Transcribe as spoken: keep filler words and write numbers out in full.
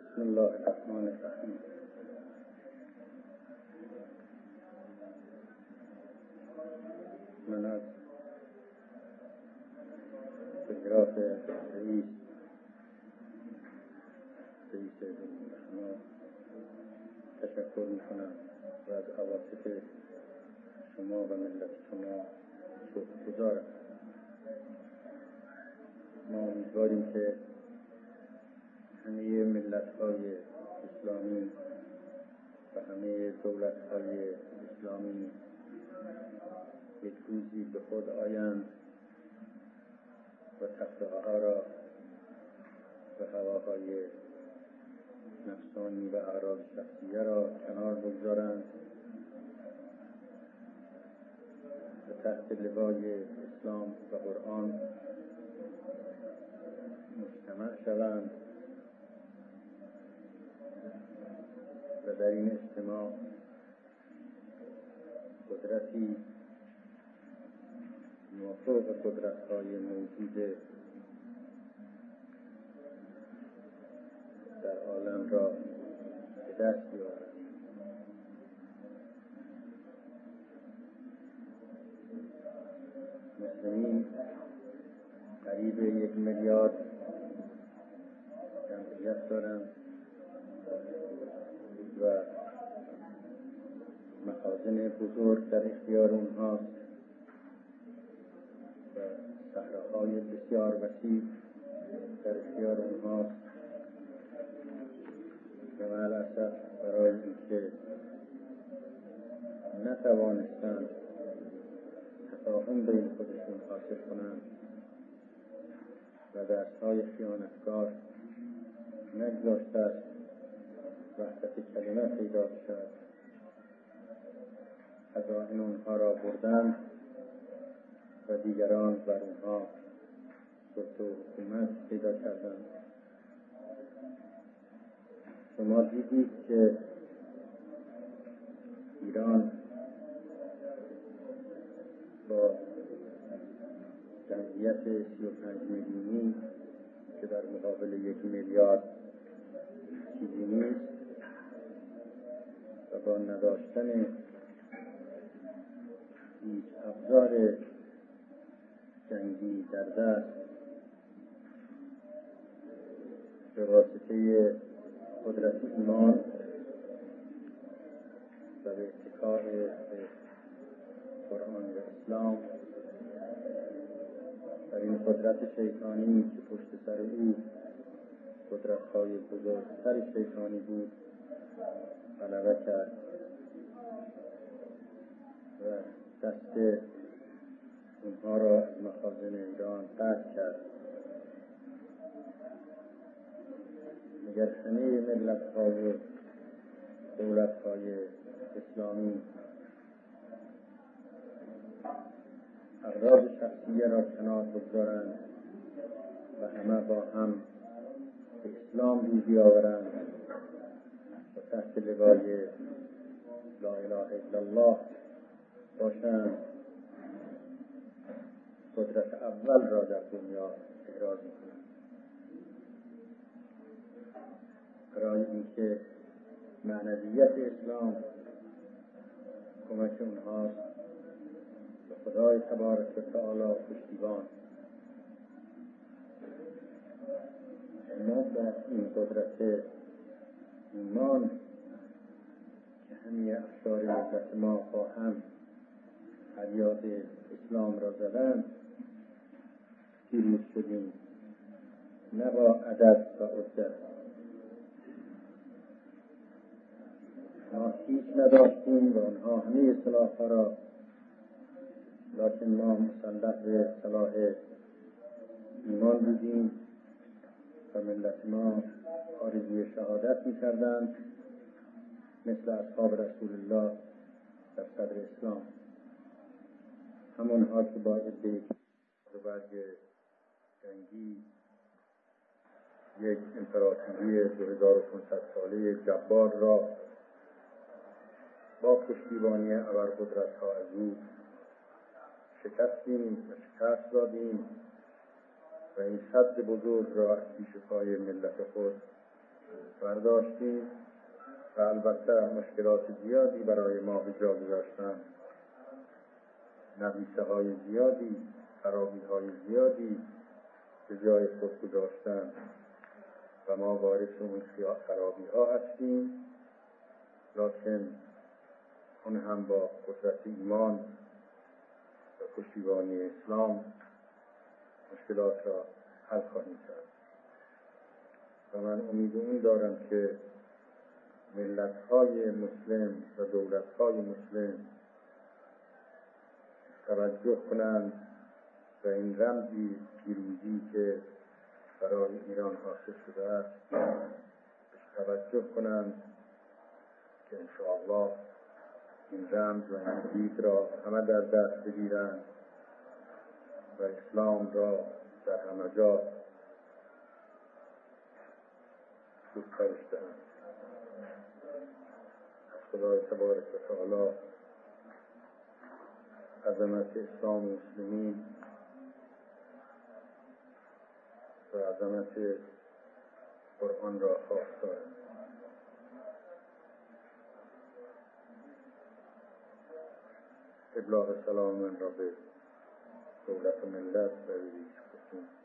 بسم الله الرحمن الرحیم. من از تلگراف رئیس رئیس شما تشکر میکنم و از عواطف شما و ملت شما شکرگزارم. ما امیدواریم که همه ملت‌های اسلامی و همه دولت‌های اسلامی یک روزی به خود آیند و تفرقه‌ها را و هواهای نفسانی و اغراض شخصیه را کنار بگذارند و تحت لوای اسلام و قرآن مجتمع شوند و در این اجتماع قدرتی مافوق قدرت‌های موجود در عالم را به دست بیاورند. مسلمین قریب یک میلیارد جمعیت دارند و مخازن بزرگ در اختیار اونهاست و صحراهای بسیار وسیع در اختیار اونهاست و معلاسف برای اینکه نتوانستند تفاهم بین خودشون حاصل کنند و دستهای خیانتکار نگذاشته است وحدت کلمه پیدا شد، خزائن اونها را بردند و دیگران بر اونها سلطه و حکومت پیدا کردند. شما دیدید که ایران با جمعیت سی و پنج میلیونی که در مقابل یک میلیارد چیزی نیست و با نداشتن هیچ ابزار جنگی در دست به واسطه قدرت ایمان و به اتکاء به قرآن و اسلام در این قدرت شیطانی که پشت سر او قدرت‌های بزرگتر شیطانی بود غلبه کرد و دست اونها را از مخازن ایران قطع کرد. مگر همه ملت‌ها و دولت‌های اسلامی اغراض شخصیه را کنار بگذارند و همه با هم به اسلام روی بیاورند و تحت لوای لا اله الا الله باشند، قدرت اول را در دنیا احراز می‌کنند. برای اینکه معنویت اسلام کمک اونهاست و خدای تبارک و تعالی پشتیبان. ما با این قدرت ایمان که همه افشار ملت ما با هم فریاد اسلام را زدند پیروز شدیم، نه با عدد و عدت. ما هیچ نداشتیم و آنها همه سلاح‌ها را، لیکن ما مسلح به سلاح ایمان بودیم و ملت ما آرزوی شهادت می‌کردند مثل اصحاب رسول الله در صدر اسلام، همونها که با عده برگ جنگی یک امپراتوری دو هزار و پانصد ساله جبار را با پشتیبانی ابرقدرت‌ها از او شکستیم و شکست دادیم و این صد بزرگ را از پیش پای ملت خود برداشتیم و البته مشکلات زیادی برای ما به جا گذاشتند، نبیسه های زیادی، خرابی های زیادی به جای خود گذاشتند و ما وارث اون خرابی ها هستیم، لکن اون هم با قدرت ایمان و پشتیبانی اسلام مشکلات را حل خواهیم کرد. و من امید این دارم که ملت‌های مسلم و دولت‌های مسلم توجه کنند و این رمزی پیروزی که برای ایران حاصل شده است توجه کنند که انشاءالله این رمز و این دید را همه در دست بگیرند و اسلام را در همه جا گسترش دهند. خدای تبارک و تعالی عظمت اسلام و مسلمین و عظمت قرآن را خواستار ابلاغ سلام من را به دولت و ملت و رئیس